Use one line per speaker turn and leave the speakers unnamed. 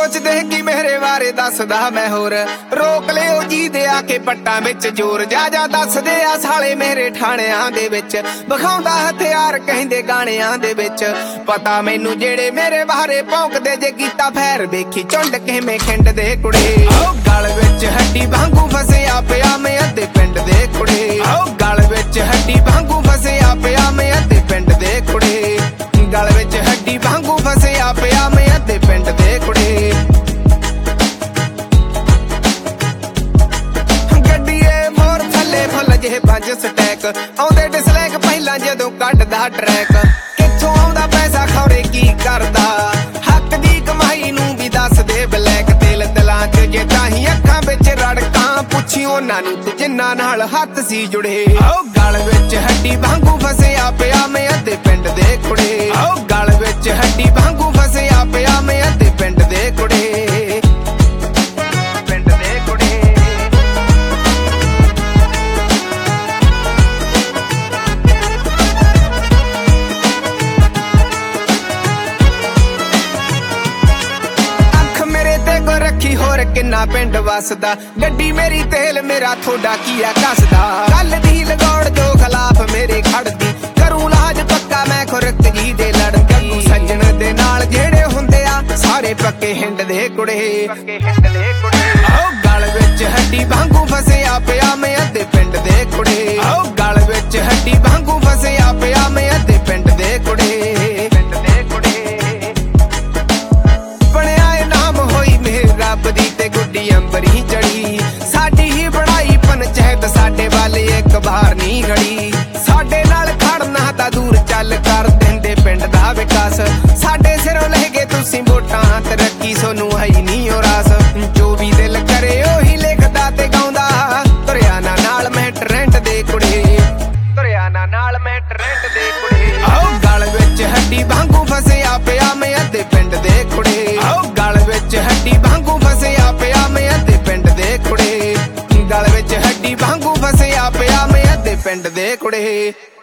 सोचदे कि मेरे बारे दसदा मैं होर रोक लियो जी दे आके पट्टां विच जोर जा दसदे आ साले मेरे ठाणियां दे विच विखाउंदा हथियार कहिंदे गाणियां दे विच पता मैनू जेड़े मेरे बारे भौंकदे जे कीता फैर वेखी झुंड किवें खिंडदे कुड़े गल विच हड्डी वांगू फसिया पिया मैं अद्धे पिंड दे कुड़े गल विच हड्डी वांगू फसिया पिया मैं अद्धे पिंड दे कुड़े गल विच हड्डी वांगू फसिया पिया मैं अद्धे पिंड दे कुड़े गड्डीए मोर थल्ले फुल जे 5 स्टैक आउंदे डिसलैक पहिलां जदों कड्डदा ट्रैक कित्थों आउंदा पैसा खौरे की करदा हक दी कमाई नूं भी दस दे ब्लैक तेल दिलां च जे ताहीं अखां विच रड़कां पुछी उन्हां नूं ते जिन्हां नाल हत्थ सी जुड़े गल विच हड्डी वांगू फसिया पिया मैं अद्धे पिंड दे कुड़े गल विच हड्डी वांगू फसिया पिया मैं अद्धे पिंड दे कुड़े पिंड दे कुड़े अख मेरे ते को रखी होर किन्ना पिंड वसदा गड्डी मेरी तेल मेरा थोड़ा कीआ कसदा गल दी लगौड़ जो खिलाफ मेरे खड़दी करूं लाज पक्का मैं खुरक जी दे लड़दी सज्जण दे नाल जेड़े हुंदे आ सारे पक्के हिंड दे कुड़े गल विच हड्डी वांगू फसिया पिया मैं अद्धे पिंड दे कुड़े गल विच हड्डी वांगू फसिया पिया मैं अद्धे पिंड दे कुड़े ਬਣਿਆ ਨਾਮ ਹੋਈ ਮੇਰ ਰੱਬ ਦੀ ਤੇ ਗੁੱਡੀ ਅੰਬਰੀ ਚੜੀ ਸਾਡੀ ਹੀ ਬਣਾਈ ਪੰਚਾਇਤ ਸਾਡੇ ਵਾਲੇ ਇੱਕ ਬਾਰ ਨਹੀਂ ਖੜੀ ਸਾਡੇ ਨਾਲ ਖੜਨਾ ਤਾਂ ਦੂਰ ਚੱਲ ਕਰ ਦਿੰਦੇ ਪਿੰਡ ਦਾ ਵਿਕਾਸ ਸਾਡੇ ਸਿਰੋਂ ਲੈ ਕੇ ਤੁਸੀਂ ਵੋਟਾਂ ਤਰੱਕੀ ਸੋਨੂੰ ਹੈ ਨਹੀਂ ਉਹ ਰਾਸ ਜੋ ਵੀ ਦਿਲ ਕਰੇ ਉਹੀ ਲਿਖਦਾ ਤੇ ਗਾਉਂਦਾ ਤੁਰਿਆ ਨਾਲ ਮੈਂ ਟ੍ਰੈਂਡ ਦੇ ਕੁੜੇ ਤੁਰਿਆ ਨਾਲ ਮੈਂ ਟ੍ਰੈਂਡ ਦੇ ਕੁੜੇ ਗਲ ਵਿੱਚ ਹੱਡੀ ਵਾਂਗੂ ਫਸਿਆ ਪਿਆ ਮੈਂ ਅੱਧੇ ਪਿੰਡ ਦੇ ਕੁੜੇ ਗਲ ਵਿੱਚ ਹੱਡੀ ਵਾਂਗੂ ਫਸਿਆ ਪਿਆ ਮੈਂ ਅੱਧੇ ਪਿੰਡ ਦੇ ਕੁੜੇ ਗਲ ਵਿੱਚ ਹੱਡੀ ਵਾਂਗੂ ਫਸਿਆ ਪਿਆ ਮੈਂ ਅੱਧੇ ਪਿੰਡ ਦੇ ਕੁੜੇ